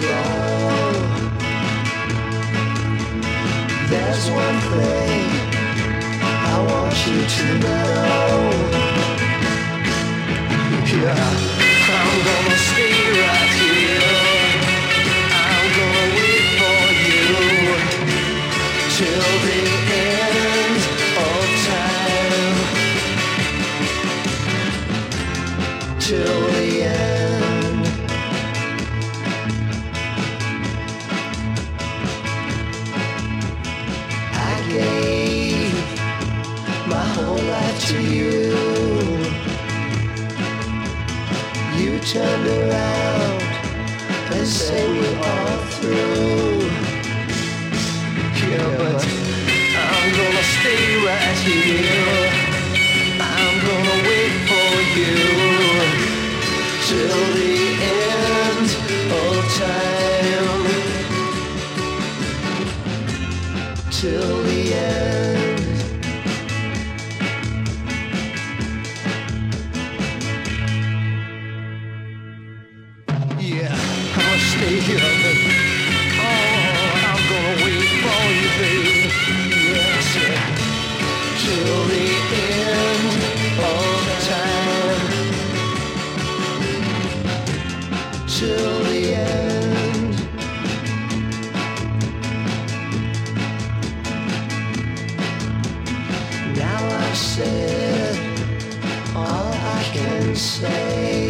grow. There's one thing I want you to know. Yeah, I'm gonna stay right here. I'm gonna wait for you till the end of time. Till the end. I gave my whole life to you. You turned around and said we're all through. Yeah, but I'm gonna stay right here. I'm gonna wait for you till the end of time. Till the end. Yeah, I'm gonna stay here, but oh, I'm gonna wait for you, baby. Yes, yeah. Till the end of time. Till the end. Now I've said all I can say.